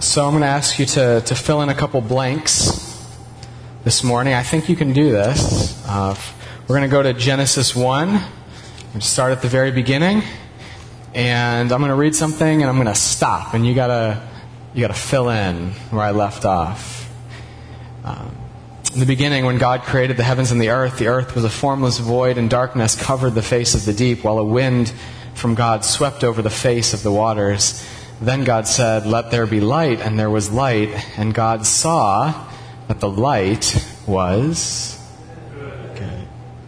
So I'm going to ask you to fill in a couple blanks this morning. I think you can do this. We're going to go to Genesis 1 and start at the very beginning. And I'm going to read something and I'm going to stop. And you gotta fill in where I left off. In the beginning, when God created the heavens and the earth was a formless void, and darkness covered the face of the deep, while a wind from God swept over the face of the waters. Then God said, "Let there be light," and there was light. And God saw that the light was good.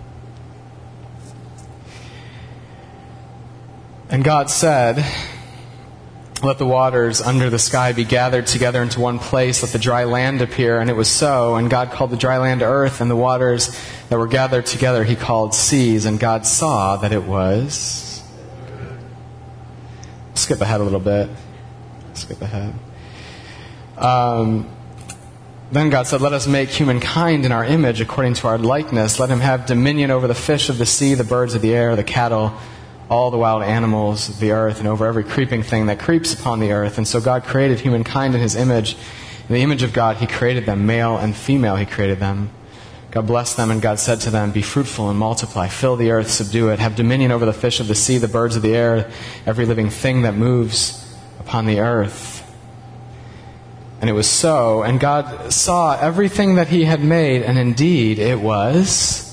And God said, "Let the waters under the sky be gathered together into one place. Let the dry land appear." And it was so. And God called the dry land earth, and the waters that were gathered together He called seas. And God saw that it was... Skip ahead a little bit. Then God said, "Let us make humankind in our image, according to our likeness. Let him have dominion over the fish of the sea, the birds of the air, the cattle, all the wild animals of the earth, and over every creeping thing that creeps upon the earth." And so God created humankind in His image. In the image of God He created them, male and female He created them. God blessed them, and God said to them, "Be fruitful and multiply, fill the earth, subdue it, have dominion over the fish of the sea, the birds of the air, every living thing that moves upon the earth." And it was so, and God saw everything that He had made, and indeed it was...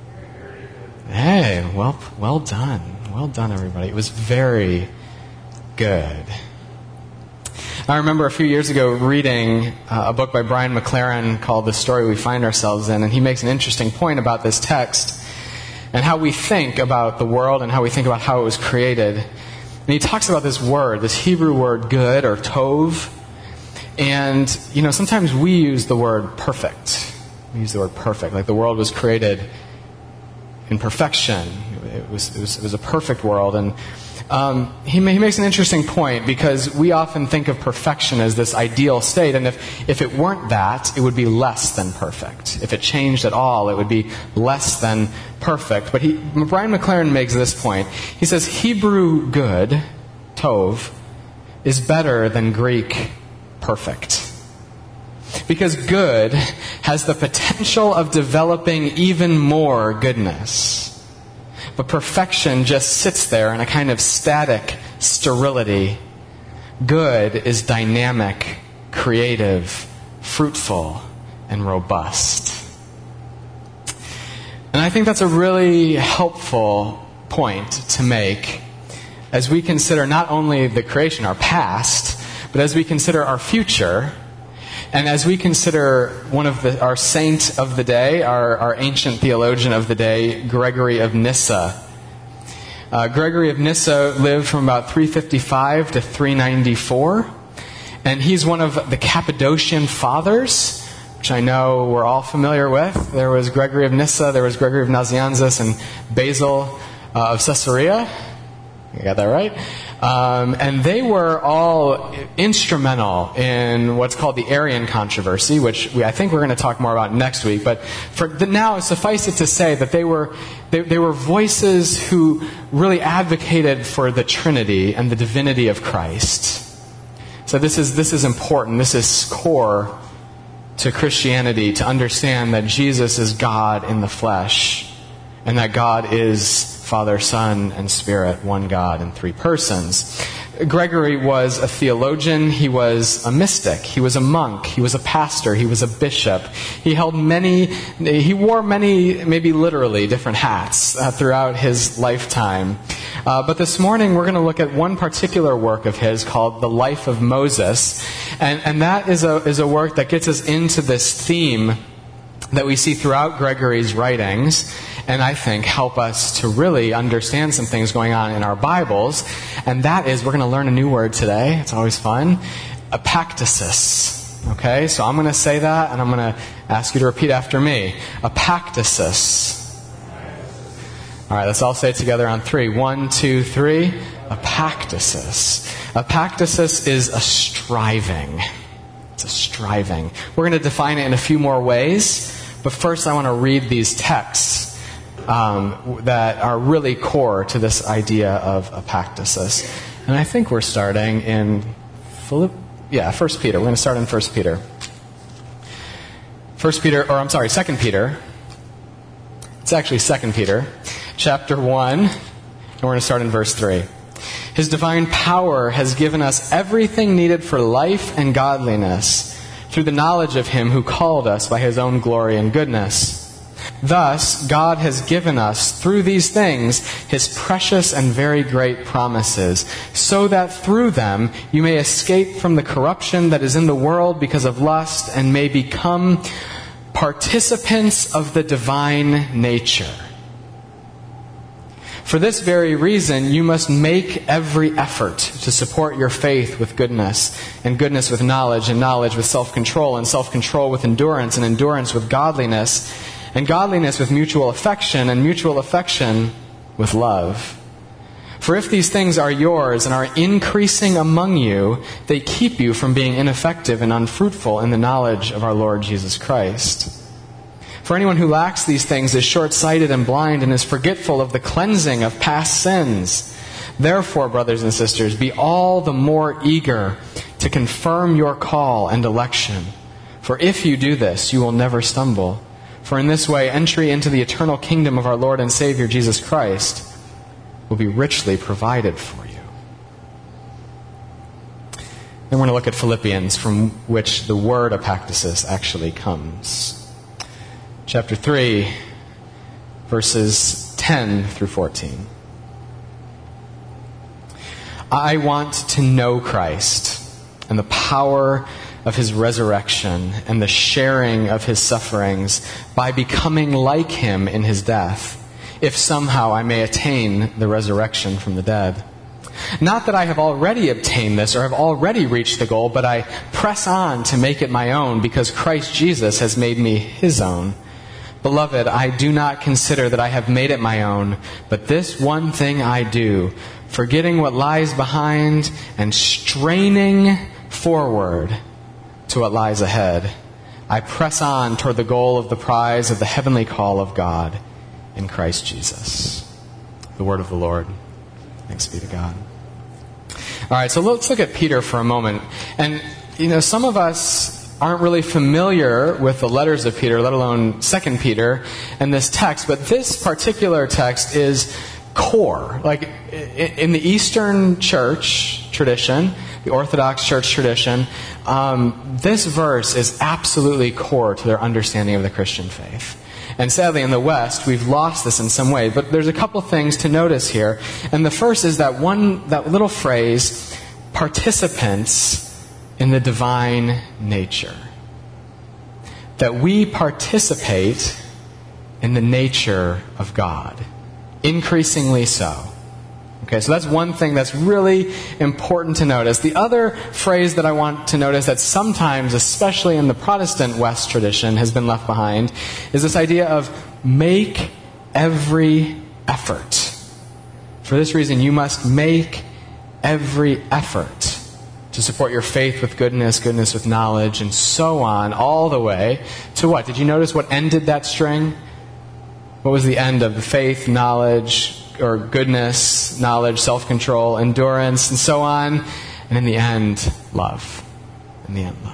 Hey, well done. Well done, everybody. It was very good. I remember a few years ago reading a book by Brian McLaren called The Story We Find Ourselves In, and he makes an interesting point about this text and how we think about the world and how we think about how it was created. And he talks about this word, this Hebrew word good, or tov. And, sometimes we use the word perfect. We use the word perfect, like the world was created in perfection. It was a perfect world. And he makes an interesting point, because we often think of perfection as this ideal state, and if it weren't that, it would be less than perfect. If it changed at all, it would be less than perfect. But Brian McLaren makes this point. He says Hebrew good, tov, is better than Greek perfect. Because good has the potential of developing even more goodness. But perfection just sits there in a kind of static sterility. Good is dynamic, creative, fruitful, and robust. And I think that's a really helpful point to make as we consider not only the creation, our past, but as we consider our future, and as we consider one of our saint of the day, our ancient theologian of the day, Gregory of Nyssa. Gregory of Nyssa lived from about 355 to 394, and he's one of the Cappadocian Fathers, which I know we're all familiar with. There was Gregory of Nyssa, there was Gregory of Nazianzus, and Basil of Caesarea. I got that right? And they were all instrumental in what's called the Arian controversy, which I think we're going to talk more about next week. But for now, suffice it to say that they were voices who really advocated for the Trinity and the divinity of Christ. So this is important. This is core to Christianity, to understand that Jesus is God in the flesh, and that God is Father, Son, and Spirit, one God in three persons. Gregory was a theologian, he was a mystic, he was a monk, he was a pastor, he was a bishop. He wore many, maybe literally, different hats throughout his lifetime. But this morning we're going to look at one particular work of his called The Life of Moses. And that is a work that gets us into this theme that we see throughout Gregory's writings, and I think help us to really understand some things going on in our Bibles. And that is, we're going to learn a new word today. It's always fun. Epactasis. Okay, so I'm going to say that, and I'm going to ask you to repeat after me. Epactasis. All right, let's all say it together on three. 1, 2, 3. Epactasis. Epactasis is a striving. It's a striving. We're going to define it in a few more ways, but first I want to read these texts that are really core to this idea of epactasis. And I think we're starting in 1 Peter. We're going to start in 1 Peter. 2 Peter. It's actually 2 Peter, chapter 1, and we're going to start in verse 3. His divine power has given us everything needed for life and godliness through the knowledge of Him who called us by His own glory and goodness. Thus, God has given us, through these things, His precious and very great promises, so that through them you may escape from the corruption that is in the world because of lust, and may become participants of the divine nature. For this very reason, you must make every effort to support your faith with goodness, and goodness with knowledge, and knowledge with self-control, and self-control with endurance, and endurance with godliness, and godliness with mutual affection, and mutual affection with love. For if these things are yours and are increasing among you, they keep you from being ineffective and unfruitful in the knowledge of our Lord Jesus Christ. For anyone who lacks these things is short-sighted and blind and is forgetful of the cleansing of past sins. Therefore, brothers and sisters, be all the more eager to confirm your call and election. For if you do this, you will never stumble. For in this way, entry into the eternal kingdom of our Lord and Savior Jesus Christ will be richly provided for you. Then we're going to look at Philippians, from which the word epactasis actually comes. Chapter 3, verses 10 through 14. I want to know Christ and the power of His resurrection and the sharing of His sufferings by becoming like Him in His death, if somehow I may attain the resurrection from the dead. Not that I have already obtained this or have already reached the goal, but I press on to make it my own because Christ Jesus has made me His own. Beloved, I do not consider that I have made it my own, but this one thing I do, forgetting what lies behind and straining forward to what lies ahead, I press on toward the goal of the prize of the heavenly call of God in Christ Jesus. The word of the Lord. Thanks be to God. All right, so let's look at Peter for a moment. And, some of us aren't really familiar with the letters of Peter, let alone 2 Peter and this text, but this particular text is core. Like, in the Eastern church tradition, the Orthodox church tradition, this verse is absolutely core to their understanding of the Christian faith. And sadly, in the West, we've lost this in some way. But there's a couple things to notice here. And the first is that little phrase, participants in the divine nature. That we participate in the nature of God. Increasingly so. Okay, so that's one thing that's really important to notice. The other phrase that I want to notice that sometimes, especially in the Protestant West tradition, has been left behind is this idea of make every effort. For this reason, you must make every effort to support your faith with goodness, goodness with knowledge, and so on, all the way to what? Did you notice what ended that string? What was the end of the faith, knowledge, or goodness, knowledge, self-control, endurance, and so on? And in the end, love. In the end,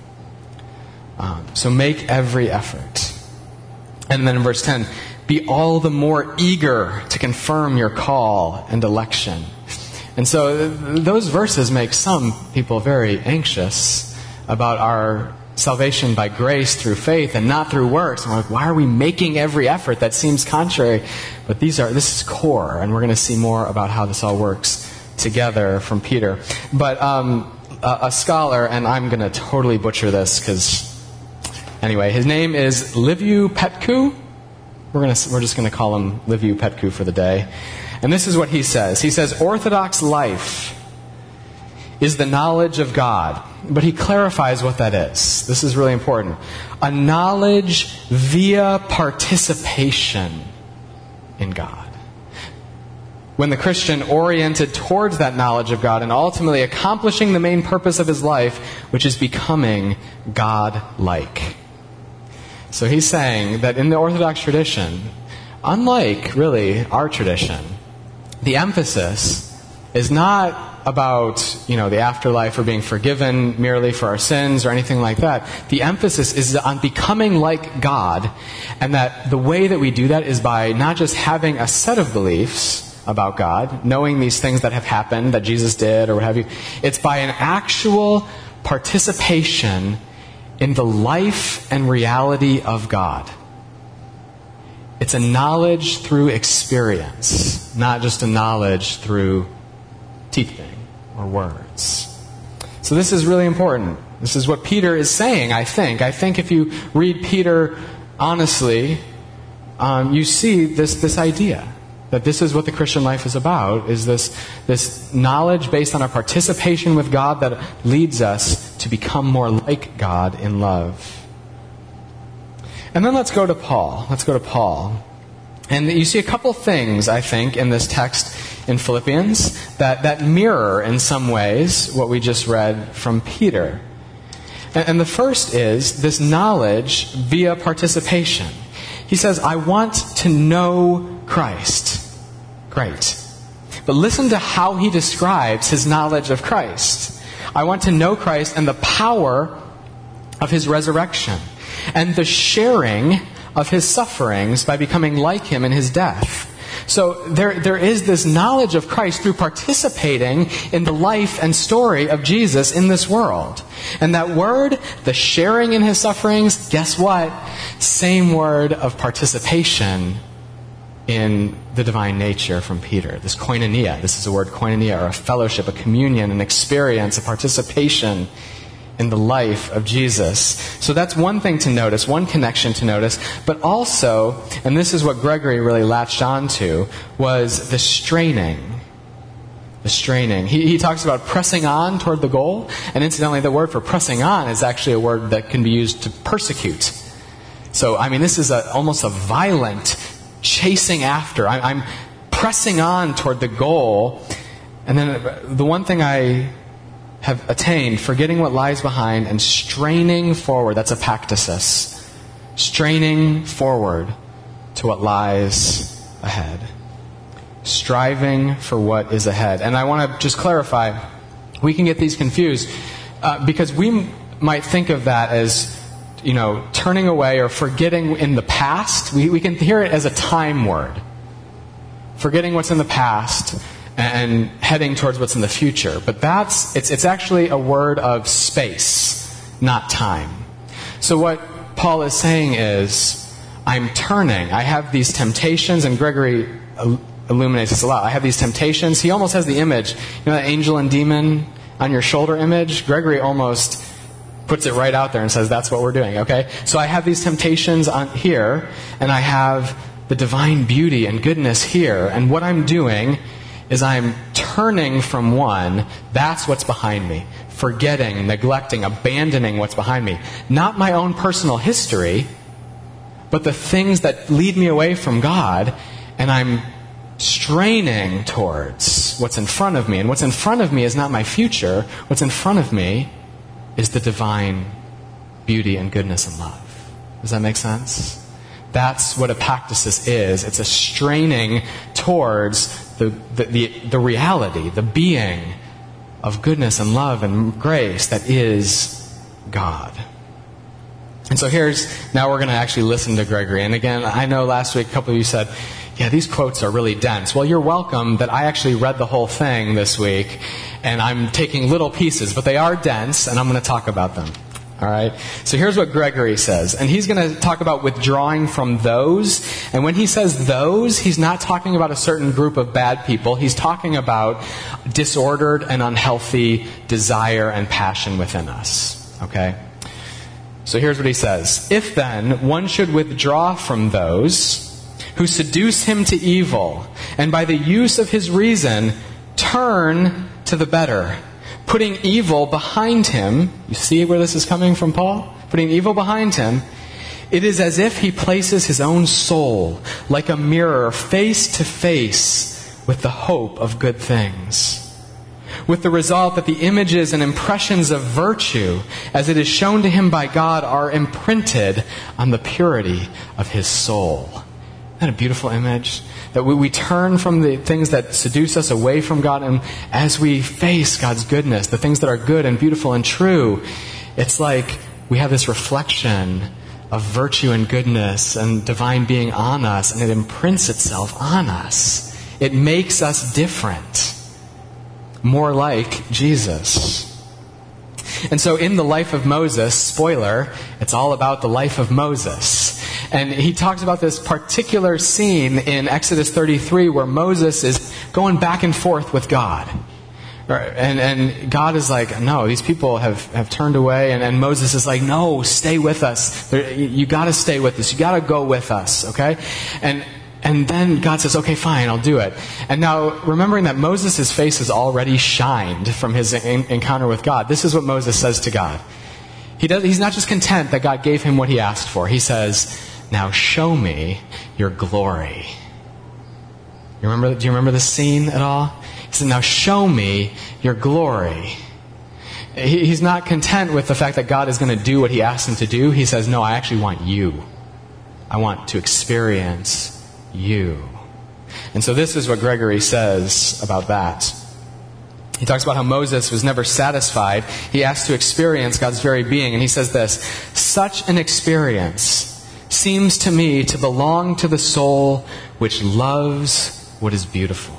love. So make every effort. And then in verse 10, be all the more eager to confirm your call and election. And so those verses make some people very anxious about our salvation by grace through faith and not through works. And we're like, why are we making every effort? That seems contrary. But this is core, and we're going to see more about how this all works together from Peter. But a scholar, and I'm going to totally butcher this because, anyway, his name is Liviu Petcu. We're just going to call him Liviu Petcu for the day. And this is what he says. He says, Orthodox life is the knowledge of God. But he clarifies what that is. This is really important. A knowledge via participation in God. When the Christian oriented towards that knowledge of God and ultimately accomplishing the main purpose of his life, which is becoming God-like. So he's saying that in the Orthodox tradition, unlike really our tradition, the emphasis is not about, the afterlife or being forgiven merely for our sins or anything like that. The emphasis is on becoming like God, and that the way that we do that is by not just having a set of beliefs about God, knowing these things that have happened, that Jesus did or what have you. It's by an actual participation in the life and reality of God. It's a knowledge through experience, not just a knowledge through teaching or words. So this is really important. This is what Peter is saying, I think. I think if you read Peter honestly, you see this idea that this is what the Christian life is about, is this knowledge based on our participation with God that leads us to become more like God in love. And then let's go to Paul. And you see a couple things, I think, in this text in Philippians that mirror in some ways what we just read from Peter. And the first is this knowledge via participation. He says, I want to know Christ. Great. But listen to how he describes his knowledge of Christ. I want to know Christ and the power of his resurrection, and the sharing of his sufferings by becoming like him in his death. So there is this knowledge of Christ through participating in the life and story of Jesus in this world. And that word, the sharing in his sufferings, guess what? Same word of participation in the divine nature from Peter. This koinonia. This is the word koinonia, or a fellowship, a communion, an experience, a participation in the life of Jesus. So that's one thing to notice, one connection to notice. But also, and this is what Gregory really latched on to, was the straining. The straining. He talks about pressing on toward the goal. And incidentally, the word for pressing on is actually a word that can be used to persecute. So, this is almost a violent chasing after. I'm pressing on toward the goal. And then the one thing I have attained, forgetting what lies behind and straining forward. That's epactasis. Straining forward to what lies ahead. Striving for what is ahead. And I want to just clarify, we can get these confused because we might think of that as, turning away or forgetting in the past. We can hear it as a time word. Forgetting what's in the past and heading towards what's in the future. But it's actually a word of space, not time. So what Paul is saying is, I'm turning. I have these temptations, and Gregory illuminates this a lot. I have these temptations. He almost has the image, that angel and demon on your shoulder image? Gregory almost puts it right out there and says, that's what we're doing, okay? So I have these temptations on here, and I have the divine beauty and goodness here, and what I'm doing is I'm turning from one. That's what's behind me. Forgetting, neglecting, abandoning what's behind me. Not my own personal history, but the things that lead me away from God, and I'm straining towards what's in front of me. And what's in front of me is not my future. What's in front of me is the divine beauty and goodness and love. Does that make sense? That's what epactasis is. It's a straining towards the reality, the being of goodness and love and grace that is God. And so now we're going to actually listen to Gregory. And again, I know last week a couple of you said, yeah, these quotes are really dense. Well, you're welcome that I actually read the whole thing this week, and I'm taking little pieces, but they are dense, and I'm going to talk about them. All right? So here's what Gregory says. And he's going to talk about withdrawing from those. And when he says those, he's not talking about a certain group of bad people. He's talking about disordered and unhealthy desire and passion within us. Okay? So here's what he says. If then one should withdraw from those who seduce him to evil, and by the use of his reason turn to the better, putting evil behind him. You see where this is coming from, Paul? Putting evil behind him. It is as if he places his own soul like a mirror face to face with the hope of good things. With the result that the images and impressions of virtue, as it is shown to him by God, are imprinted on the purity of his soul. Isn't that a beautiful image? That we turn from the things that seduce us away from God, and as we face God's goodness, the things that are good and beautiful and true, it's like we have this reflection of virtue and goodness and divine being on us, and it imprints itself on us. It makes us different, more like Jesus. And so in the life of Moses, spoiler, it's all about the life of Moses. And he talks about this particular scene in Exodus 33 where Moses is going back and forth with God. And God is like, no, these people have turned away. And Moses is like, no, stay with us. You got to stay with us. You got to go with us, okay? And then God says, okay, fine, I'll do it. And now, remembering that Moses' face has already shined from his encounter with God, this is what Moses says to God. He's not just content that God gave him what he asked for. He says, now show me your glory. Do you remember this scene at all? He said, now show me your glory. He's not content with the fact that God is going to do what he asked him to do. He says, no, I actually want you. I want to experience you. And so this is what Gregory says about that. He talks about how Moses was never satisfied. He asked to experience God's very being. And he says this, such an experience seems to me to belong to the soul which loves what is beautiful.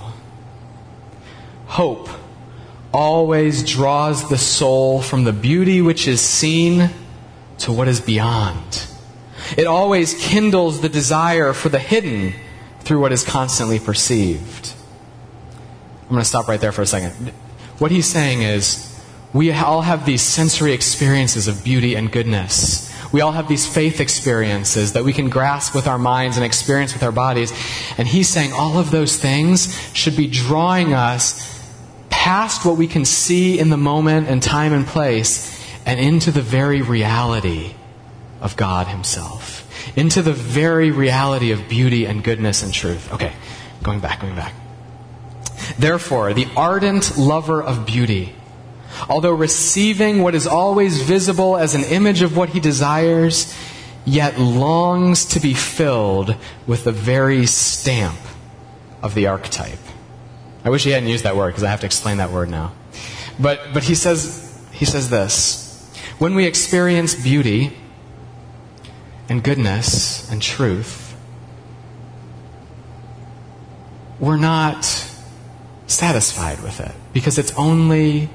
Hope always draws the soul from the beauty which is seen to what is beyond. It always kindles the desire for the hidden through what is constantly perceived. I'm going to stop right there for a second. What he's saying is, we all have these sensory experiences of beauty and goodness. We all have these faith experiences that we can grasp with our minds and experience with our bodies. And he's saying all of those things should be drawing us past what we can see in the moment and time and place and into the very reality of God himself. Into the very reality of beauty and goodness and truth. Okay, going back. Therefore, the ardent lover of beauty, although receiving what is always visible as an image of what he desires, yet longs to be filled with the very stamp of the archetype. I wish he hadn't used that word because I have to explain that word now. But he says this, when we experience beauty and goodness and truth, we're not satisfied with it because it's only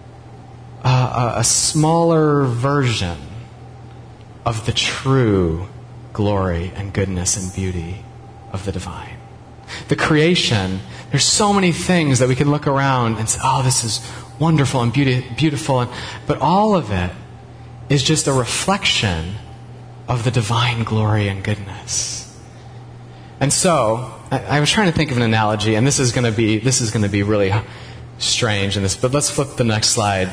a smaller version of the true glory and goodness and beauty of the divine. The creation, there's so many things that we can look around and say, oh, this is wonderful and beautiful, but all of it is just a reflection of the divine glory and goodness. And so, I was trying to think of an analogy, and this is going to be really strange in this, but let's flip the next slide.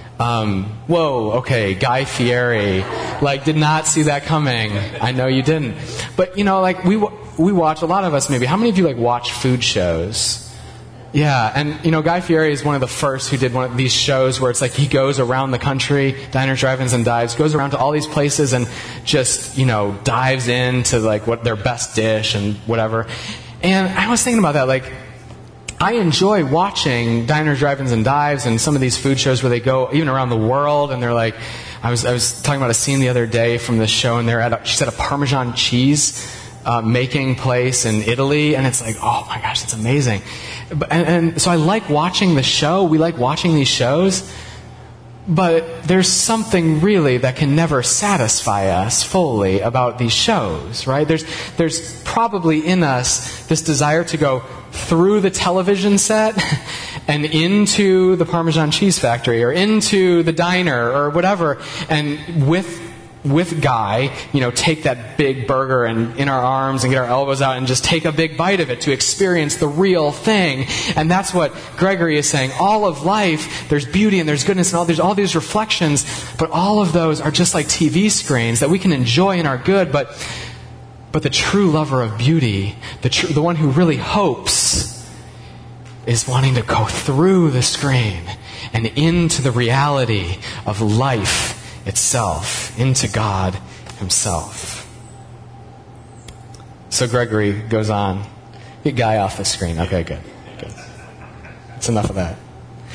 Okay, Guy Fieri, did not see that coming. I know you didn't. But, we watch, a lot of us maybe, how many of you watch food shows? Yeah, and Guy Fieri is one of the first who did one of these shows where it's like he goes around the country, diners, drive-ins, and dives, goes around to all these places and just, dives into what their best dish and whatever. And I was thinking about that, I enjoy watching diners, drive-ins, and dives and some of these food shows where they go even around the world and they're like, I was talking about a scene the other day from this show and she's at a Parmesan cheese making place in Italy, and it's like, oh my gosh, it's amazing. And so I like watching the show. We like watching these shows. But there's something really that can never satisfy us fully about these shows, right? There's probably in us this desire to go through the television set and into the Parmesan cheese factory or into the diner or whatever, and with Guy, take that big burger and in our arms and get our elbows out and just take a big bite of it to experience the real thing. And that's what Gregory is saying. All of life, there's beauty and there's goodness and there's all these reflections, but all of those are just like TV screens that we can enjoy and are good, but the true lover of beauty, the one who really hopes, is wanting to go through the screen and into the reality of life itself, into God himself. So Gregory goes on. Get Guy off the screen. Okay, good. That's enough of that.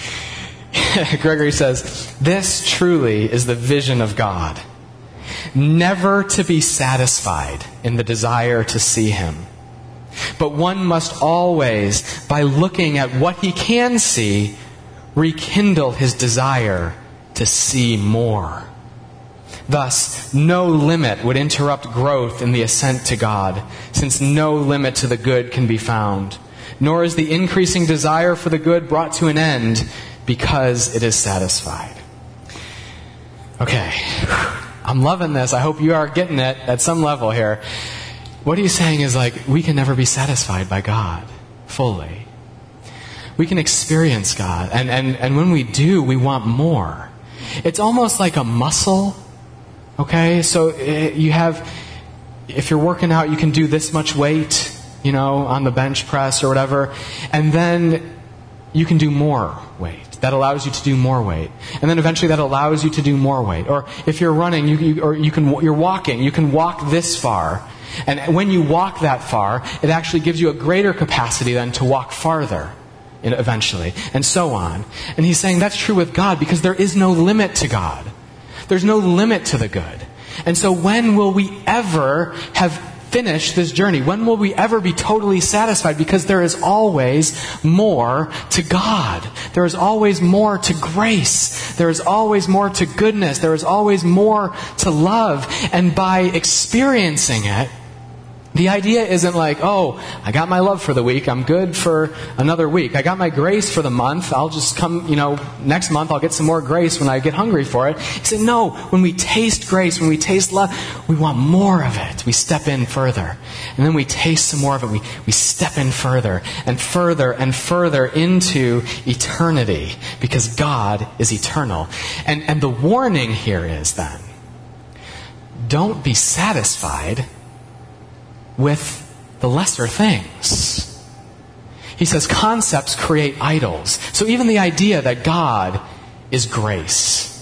Gregory says, this truly is the vision of God. Never to be satisfied in the desire to see Him. But one must always, by looking at what he can see, rekindle his desire to see more. Thus, no limit would interrupt growth in the ascent to God, since no limit to the good can be found. Nor is the increasing desire for the good brought to an end because it is satisfied. Okay, I'm loving this. I hope you are getting it at some level here. What he's saying is we can never be satisfied by God fully. We can experience God, and when we do, we want more. It's almost like a muscle. Okay, so you have, if you're working out, you can do this much weight, on the bench press or whatever, and then you can do more weight. That allows you to do more weight, and then eventually that allows you to do more weight. Or if you're running, you're walking, you can walk this far, and when you walk that far, it actually gives you a greater capacity then to walk farther. Eventually, and so on. And he's saying that's true with God because there is no limit to God. There's no limit to the good. And so when will we ever have finished this journey? When will we ever be totally satisfied? Because there is always more to God. There is always more to grace. There is always more to goodness. There is always more to love. And by experiencing it, the idea isn't I got my love for the week, I'm good for another week. I got my grace for the month, I'll just come, next month I'll get some more grace when I get hungry for it. He said, no, when we taste grace, when we taste love, we want more of it. We step in further. And then we taste some more of it. We step in further and further and further into eternity because God is eternal. And the warning here is then, don't be satisfied with the lesser things. He says concepts create idols. So even the idea that God is grace,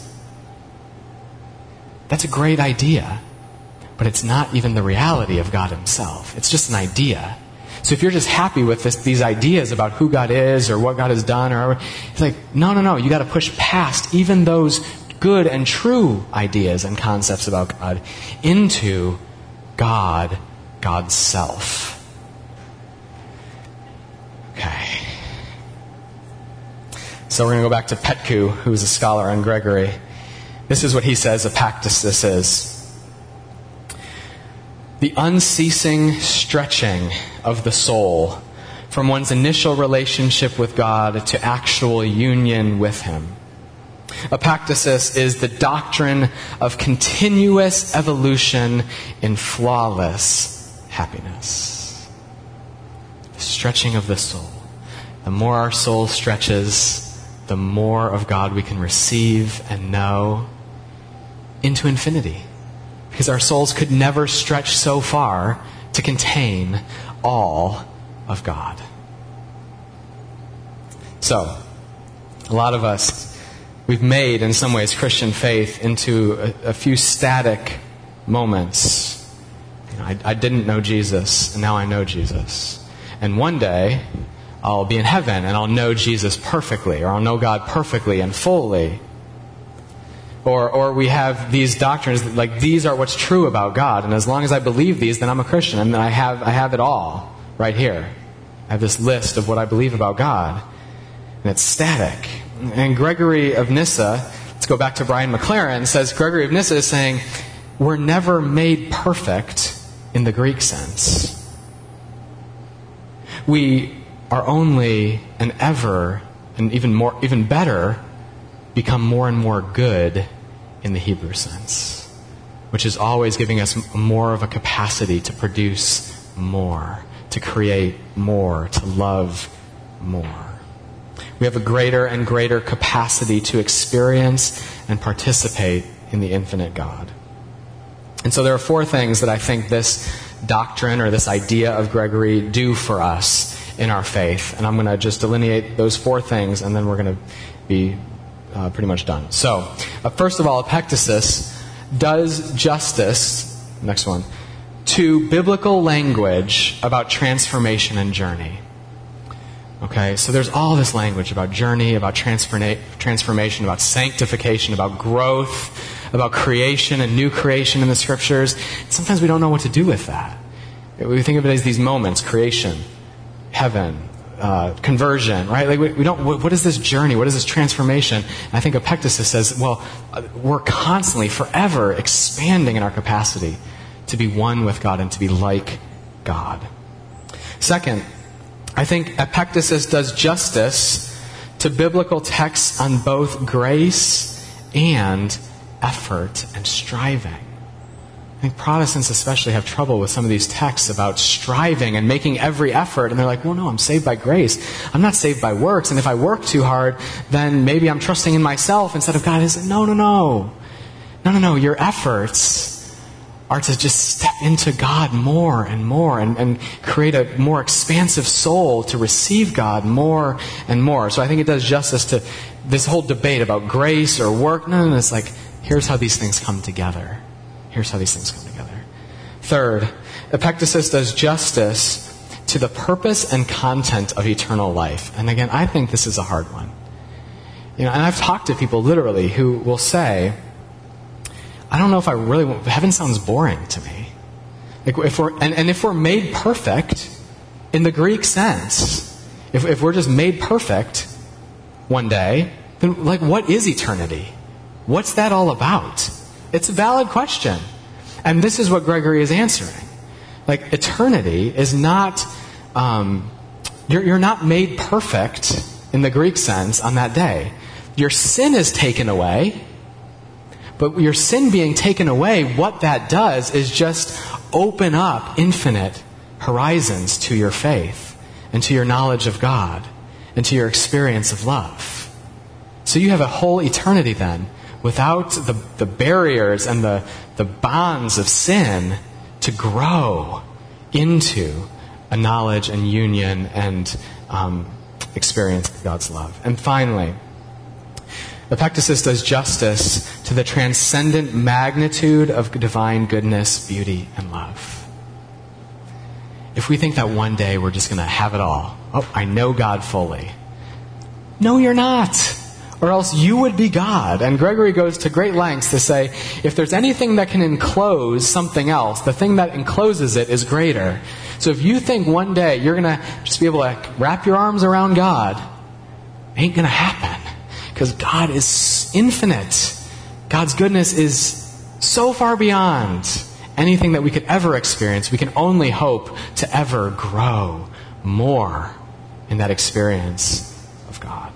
that's a great idea, but it's not even the reality of God Himself. It's just an idea. So if you're just happy with these ideas about who God is or what God has done, it's no, you got to push past even those good and true ideas and concepts about God into God's self. Okay. So we're going to go back to Petku, who is a scholar on Gregory. This is what he says epactasis is. The unceasing stretching of the soul from one's initial relationship with God to actual union with Him. Epactasis is the doctrine of continuous evolution in flawless happiness. The stretching of the soul. The more our soul stretches, the more of God we can receive and know into infinity. Because our souls could never stretch so far to contain all of God. So, a lot of us, we've made, in some ways, Christian faith into a few static moments. I didn't know Jesus, and now I know Jesus. And one day, I'll be in heaven, and I'll know Jesus perfectly, or I'll know God perfectly and fully. Or we have these doctrines that, these are what's true about God, and as long as I believe these, then I'm a Christian, and then I have it all right here. I have this list of what I believe about God, and it's static. And Gregory of Nyssa, let's go back to Brian McLaren, says Gregory of Nyssa is saying, we're never made perfect in the Greek sense. We are only and even better, become more and more good in the Hebrew sense, which is always giving us more of a capacity to produce more, to create more, to love more. We have a greater and greater capacity to experience and participate in the infinite God. And so there are 4 things that I think this doctrine or this idea of Gregory do for us in our faith. And I'm going to just delineate those 4 things, and then we're going to be pretty much done. So, first of all, epectasis does justice, next one, to biblical language about transformation and journey. Okay, so there's all this language about journey, about transformation, about sanctification, about growth, about creation and new creation in the Scriptures. Sometimes we don't know what to do with that. We think of it as these moments: creation, heaven, conversion, right? Like we don't. What is this journey? What is this transformation? And I think Epictetus says, well, we're constantly, forever expanding in our capacity to be one with God and to be like God. Second, I think Epictetus does justice to biblical texts on both grace and effort and striving. I think Protestants especially have trouble with some of these texts about striving and making every effort. And they're like, well, no, I'm saved by grace. I'm not saved by works. And if I work too hard, then maybe I'm trusting in myself instead of God. It's like, no. Your efforts are to just step into God more and more and create a more expansive soul to receive God more and more. So I think it does justice to this whole debate about grace or work. No, it's like, here's how these things come together. Third, Epictetus does justice to the purpose and content of eternal life. And again, I think this is a hard one. And I've talked to people literally who will say, I don't know if I really want, heaven sounds boring to me. Like if we're made perfect in the Greek sense, if we're just made perfect one day, then like what is eternity? What's that all about? It's a valid question. And this is what Gregory is answering. Like eternity is not, you're not made perfect in the Greek sense on that day. Your sin is taken away. But your sin being taken away, what that does is just open up infinite horizons to your faith and to your knowledge of God and to your experience of love. So you have a whole eternity then without the barriers and the bonds of sin to grow into a knowledge and union and experience of God's love. And finally, Epictetus does justice to the transcendent magnitude of divine goodness, beauty, and love. If we think that one day we're just going to have it all, I know God fully. No, you're not. Or else you would be God. And Gregory goes to great lengths to say, if there's anything that can enclose something else, the thing that encloses it is greater. So if you think one day you're going to just be able to wrap your arms around God, it ain't going to happen. Because God is infinite. God's goodness is so far beyond anything that we could ever experience. We can only hope to ever grow more in that experience of God.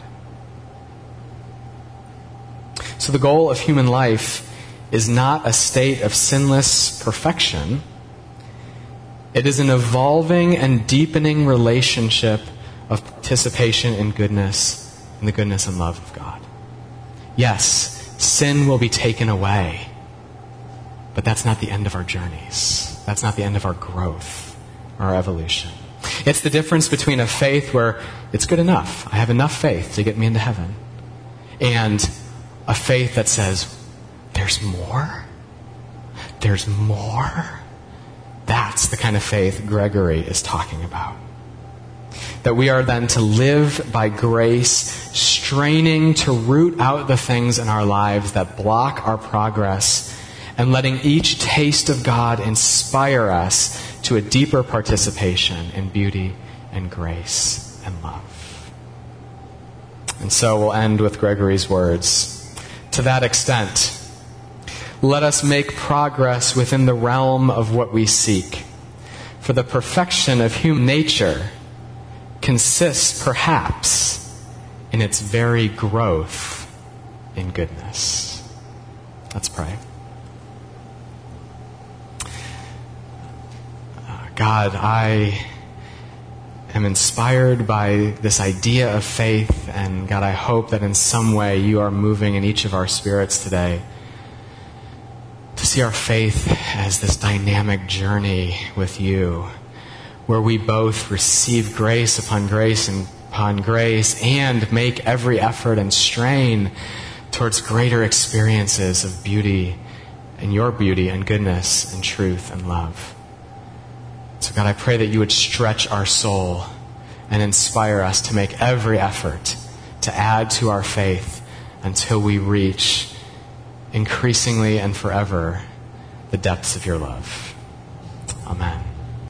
So the goal of human life is not a state of sinless perfection. It is an evolving and deepening relationship of participation in goodness, in the goodness and love of God. Yes, sin will be taken away, but that's not the end of our journeys. That's not the end of our growth, our evolution. It's the difference between a faith where it's good enough, I have enough faith to get me into heaven, and a faith that says, there's more? There's more? That's the kind of faith Gregory is talking about. That we are then to live by grace, straining to root out the things in our lives that block our progress, and letting each taste of God inspire us to a deeper participation in beauty and grace and love. And so we'll end with Gregory's words. To that extent, let us make progress within the realm of what we seek. For the perfection of human nature consists perhaps in its very growth in goodness. Let's pray. God, I am inspired by this idea of faith, and God, I hope that in some way you are moving in each of our spirits today to see our faith as this dynamic journey with you, where we both receive grace upon grace and upon grace and make every effort and strain towards greater experiences of beauty and your beauty and goodness and truth and love. So God, I pray that you would stretch our soul and inspire us to make every effort to add to our faith until we reach increasingly and forever the depths of your love.